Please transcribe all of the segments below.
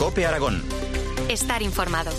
COPE Aragón. Estar informado.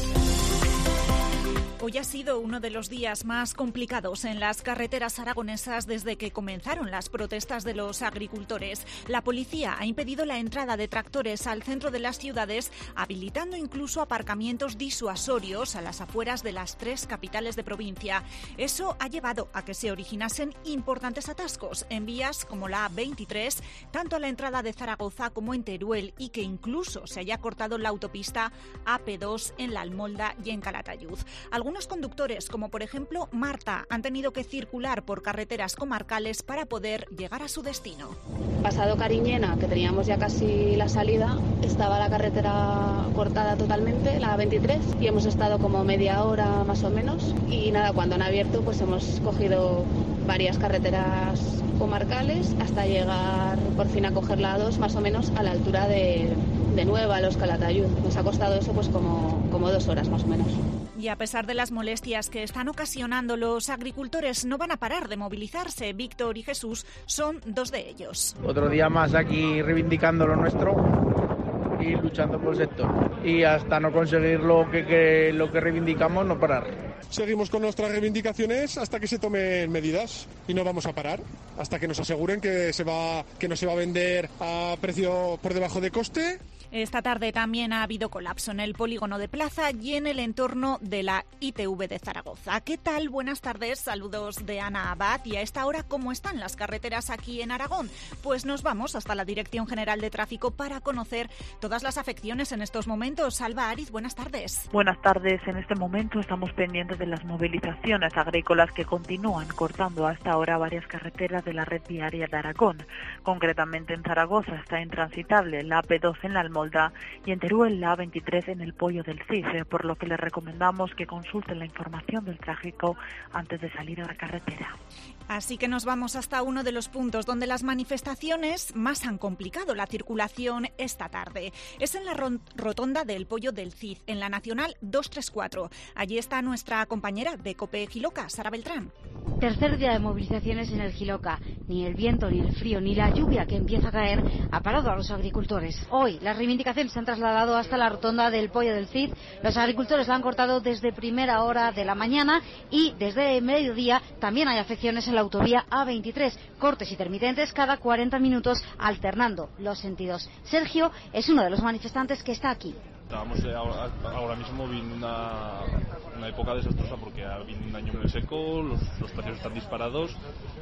Hoy ha sido uno de los días más complicados en las carreteras aragonesas desde que comenzaron las protestas de los agricultores. La policía ha impedido la entrada de tractores al centro de las ciudades, habilitando incluso aparcamientos disuasorios a las afueras de las 3 capitales de provincia. Eso ha llevado a que se originasen importantes atascos en vías como la A23, tanto a la entrada de Zaragoza como en Teruel, y que incluso se haya cortado la autopista AP2 en La Almolda y en Calatayud. Algunos conductores, como por ejemplo Marta, han tenido que circular por carreteras comarcales para poder llegar a su destino. Pasado Cariñena, que teníamos ya casi la salida, estaba la carretera cortada totalmente, la A23, y hemos estado como media hora más o menos. Y nada, cuando han abierto, pues hemos cogido varias carreteras comarcales hasta llegar por fin a coger la A2, más o menos a la altura de Nueva, Los Calatayud. Nos ha costado eso pues como 2 horas más o menos. Y a pesar de las molestias que están ocasionando, los agricultores no van a parar de movilizarse. Víctor y Jesús son 2 de ellos. Otro día más aquí reivindicando lo nuestro y luchando por el sector. Y hasta no conseguir lo que reivindicamos, no parar. Seguimos con nuestras reivindicaciones hasta que se tomen medidas y no vamos a parar hasta que nos aseguren que no se va a vender a precio por debajo de coste. Esta tarde también ha habido colapso en el polígono de Plaza y en el entorno de la ITV de Zaragoza. ¿Qué tal? Buenas tardes, saludos de Ana Abad. Y a esta hora, ¿cómo están las carreteras aquí en Aragón? Pues nos vamos hasta la Dirección General de Tráfico para conocer todas las afecciones en estos momentos. Alba Ariz, buenas tardes. Buenas tardes. En este momento estamos pendientes de las movilizaciones agrícolas que continúan cortando hasta ahora varias carreteras de la red viaria de Aragón. Concretamente en Zaragoza está intransitable la AP2 en La Almolda y en Teruel la A23 en el Poyo del Cid, por lo que les recomendamos que consulten la información del tráfico antes de salir a la carretera. Así que nos vamos hasta uno de los puntos donde las manifestaciones más han complicado la circulación esta tarde. Es en la rotonda del Poyo del Cid, en la Nacional 234. Allí está nuestra compañera de COPE Jiloca, Sara Beltrán. Tercer día de movilizaciones en el Jiloca. Ni el viento, ni el frío, ni la lluvia que empieza a caer ha parado a los agricultores. Hoy las reivindicaciones se han trasladado hasta la rotonda del Poyo del Cid. Los agricultores la han cortado desde primera hora de la mañana y desde mediodía también hay afecciones en la autovía A23, cortes intermitentes cada 40 minutos alternando los sentidos. Sergio es uno de los manifestantes que está aquí. Estábamos ahora mismo viendo una época desastrosa porque ha habido un año muy seco, los precios están disparados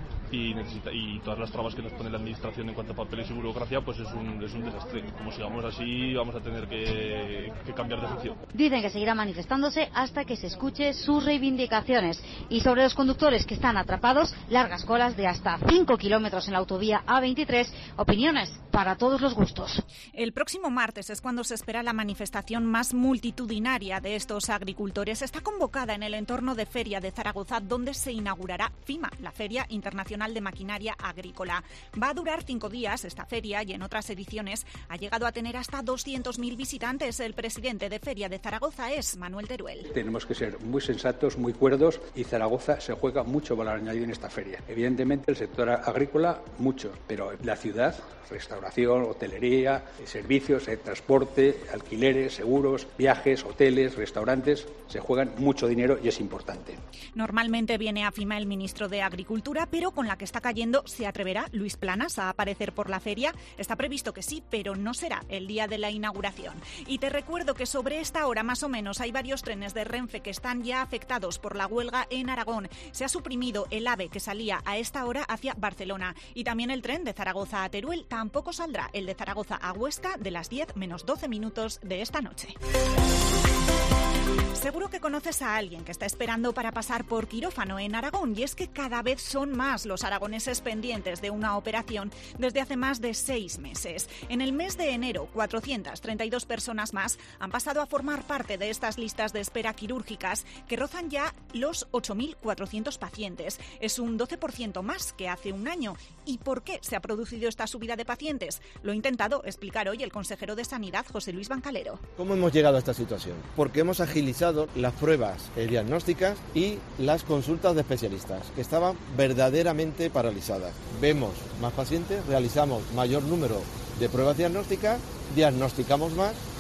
y todas las trabas que nos pone la administración en cuanto a papeles y burocracia, pues es un desastre. Como sigamos así, vamos a tener que cambiar de sección. Dicen que seguirá manifestándose hasta que se escuche sus reivindicaciones. Y sobre los conductores que están atrapados, largas colas de hasta 5 kilómetros en la autovía A23, opiniones para todos los gustos. El próximo martes es cuando se espera la manifestación más multitudinaria de estos agricultores. Está convocada en el entorno de Feria de Zaragoza, donde se inaugurará FIMA, la Feria Internacional de Maquinaria Agrícola. Va a durar 5 días esta feria y en otras ediciones ha llegado a tener hasta 200.000 visitantes. El presidente de Feria de Zaragoza es Manuel Teruel. Tenemos que ser muy sensatos, muy cuerdos, y Zaragoza se juega mucho valor añadido en esta feria. Evidentemente el sector agrícola mucho, pero la ciudad, restauración, hotelería, servicios, transporte, alquileres, seguros, viajes, hoteles, restaurantes, se juegan mucho dinero y es importante. Normalmente viene a FIMA el ministro de Agricultura, pero con la que está cayendo, ¿se atreverá Luis Planas a aparecer por la feria? Está previsto que sí, pero no será el día de la inauguración. Y te recuerdo que sobre esta hora más o menos hay varios trenes de Renfe que están ya afectados por la huelga en Aragón. Se ha suprimido el AVE que salía a esta hora hacia Barcelona y también el tren de Zaragoza a Teruel. Tampoco saldrá el de Zaragoza a Huesca de las 10 menos 12 minutos de esta noche. Seguro que conoces a alguien que está esperando para pasar por quirófano en Aragón, y es que cada vez son más los aragoneses pendientes de una operación desde hace más de 6 meses. En el mes de enero, 432 personas más han pasado a formar parte de estas listas de espera quirúrgicas que rozan ya los 8.400 pacientes. Es un 12% más que hace un año. ¿Y por qué se ha producido esta subida de pacientes? Lo ha intentado explicar hoy el consejero de Sanidad, José Luis Bancalero. ¿Cómo hemos llegado a esta situación? Porque hemos agilizado las pruebas diagnósticas y las consultas de especialistas, que estaban verdaderamente paralizadas. Vemos más pacientes, realizamos mayor número de pruebas diagnósticas, diagnosticamos más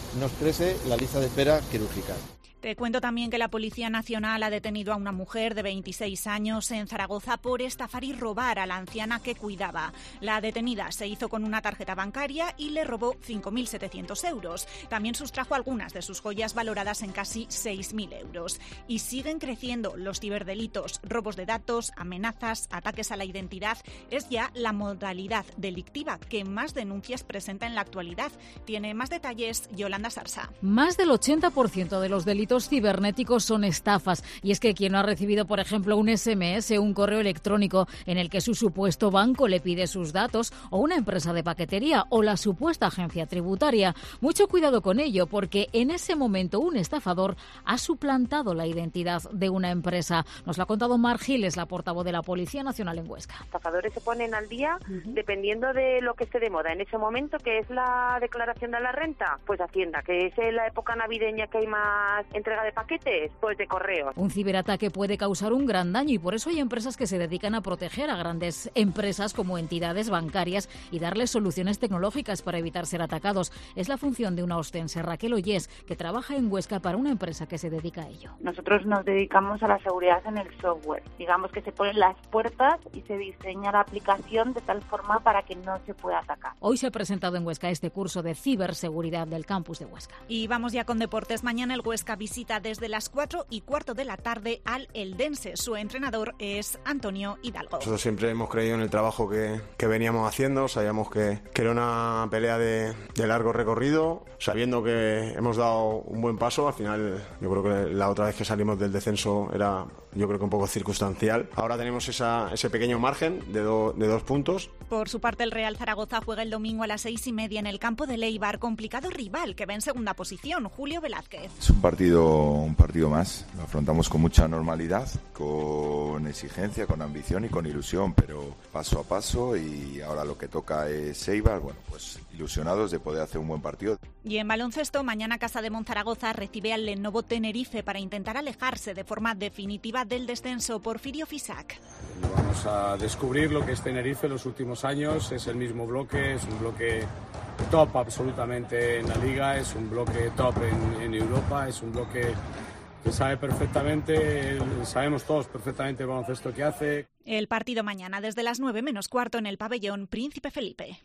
nos crece la lista de espera quirúrgica. Te cuento también que la Policía Nacional ha detenido a una mujer de 26 años en Zaragoza por estafar y robar a la anciana que cuidaba. La detenida se hizo con una tarjeta bancaria y le robó 5.700 euros. También sustrajo algunas de sus joyas valoradas en casi 6.000 euros. Y siguen creciendo los ciberdelitos, robos de datos, amenazas, ataques a la identidad. Es ya la modalidad delictiva que más denuncias presenta en la actualidad. Tiene más detalles Yolanda Sarsa. Más del 80% de los delitos cibernéticos son estafas, y es que quien no ha recibido, por ejemplo, un SMS, un correo electrónico en el que su supuesto banco le pide sus datos, o una empresa de paquetería, o la supuesta agencia tributaria. Mucho cuidado con ello, porque en ese momento un estafador ha suplantado la identidad de una empresa. Nos lo ha contado Mar Giles, la portavoz de la Policía Nacional en Huesca. Los estafadores se ponen al día dependiendo de lo que esté de moda en ese momento, que es la declaración de la renta, pues Hacienda, que es en la época navideña que hay más entrega de paquetes, pues de correos. Un ciberataque puede causar un gran daño y por eso hay empresas que se dedican a proteger a grandes empresas como entidades bancarias y darles soluciones tecnológicas para evitar ser atacados. Es la función de una ostense, Raquel Ollés, que trabaja en Huesca para una empresa que se dedica a ello. Nosotros nos dedicamos a la seguridad en el software. Digamos que se ponen las puertas y se diseña la aplicación de tal forma para que no se pueda atacar. Hoy se ha presentado en Huesca este curso de ciberseguridad del campus de Huesca. Y vamos ya con deportes. Mañana el Huesca visita desde las 4:15 de la tarde al Eldense. Su entrenador es Antonio Hidalgo. Nosotros siempre hemos creído en el trabajo que veníamos haciendo. Sabíamos que era una pelea de largo recorrido, sabiendo que hemos dado un buen paso. Al final, yo creo que la otra vez que salimos del descenso era, yo creo que un poco circunstancial. Ahora tenemos ese pequeño margen de 2 puntos. Por su parte, el Real Zaragoza juega el domingo a las 6:30 en el campo de Leibar, complicado rival que va en segunda posición, Julio Velázquez. Es un partido más, lo afrontamos con mucha normalidad, con exigencia, con ambición y con ilusión, pero paso a paso, y ahora lo que toca es Eibar, bueno, pues ilusionados de poder hacer un buen partido. Y en baloncesto, mañana Casa de Monzaragoza recibe al Lenovo Tenerife para intentar alejarse de forma definitiva del descenso. Porfirio Fisac. Vamos a descubrir lo que es Tenerife en los últimos años. Es el mismo bloque, es un bloque top absolutamente en la liga, es un bloque top en Europa, es un bloque que sabe perfectamente, sabemos todos perfectamente el baloncesto que hace. El partido mañana desde las 9:15 en el pabellón Príncipe Felipe.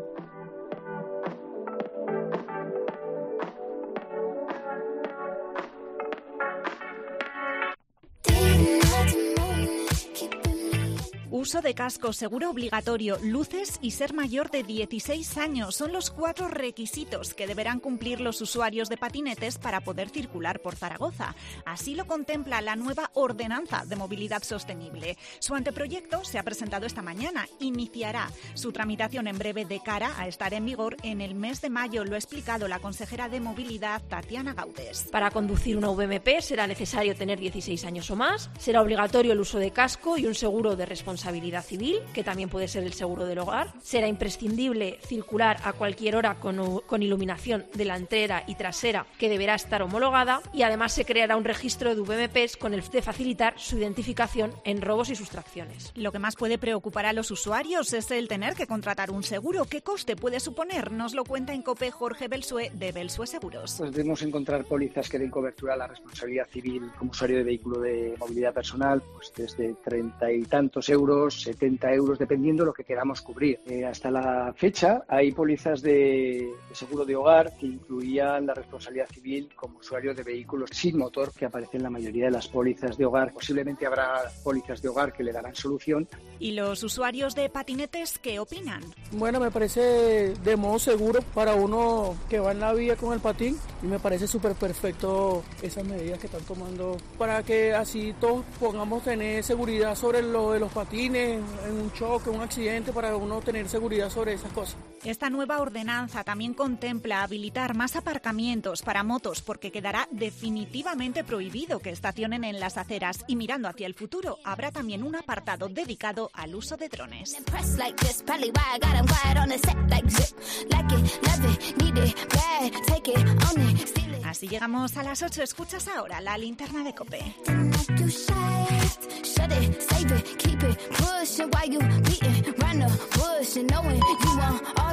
Uso de casco, seguro obligatorio, luces y ser mayor de 16 años son los 4 requisitos que deberán cumplir los usuarios de patinetes para poder circular por Zaragoza. Así lo contempla la nueva Ordenanza de Movilidad Sostenible. Su anteproyecto se ha presentado esta mañana. Iniciará su tramitación en breve de cara a estar en vigor en el mes de mayo. Lo ha explicado la consejera de Movilidad, Tatiana Gaudes. Para conducir una VMP será necesario tener 16 años o más. Será obligatorio el uso de casco y un seguro de responsabilidad civil, que también puede ser el seguro del hogar. Será imprescindible circular a cualquier hora con iluminación delantera y trasera, que deberá estar homologada, y además se creará un registro de VMPs con el fin de facilitar su identificación en robos y sustracciones. Lo que más puede preocupar a los usuarios es el tener que contratar un seguro. ¿Qué coste puede suponer? Nos lo cuenta en COPE Jorge Belsué, de Belsué Seguros. Pues debemos encontrar pólizas que den cobertura a la responsabilidad civil como usuario de vehículo de movilidad personal, pues desde 30 y tantos euros, 70 euros, dependiendo lo que queramos cubrir. Hasta la fecha hay pólizas de seguro de hogar que incluían la responsabilidad civil como usuario de vehículos sin motor, que aparecen en la mayoría de las pólizas de hogar. Posiblemente habrá pólizas de hogar que le darán solución. ¿Y los usuarios de patinetes qué opinan? Bueno, me parece de modo seguro para uno que va en la vía con el patín, y me parece súper perfecto esas medidas que están tomando para que así todos podamos tener seguridad sobre lo de los patines, en un choque, un accidente, para uno tener seguridad sobre esas cosas. Esta nueva ordenanza también contempla habilitar más aparcamientos para motos, porque quedará definitivamente prohibido que estacionen en las aceras, y mirando hacia el futuro habrá también un apartado dedicado al uso de drones. Así llegamos a las 8. Escuchas ahora la linterna de COPE. Push it while you beating round the bush and knowing you want all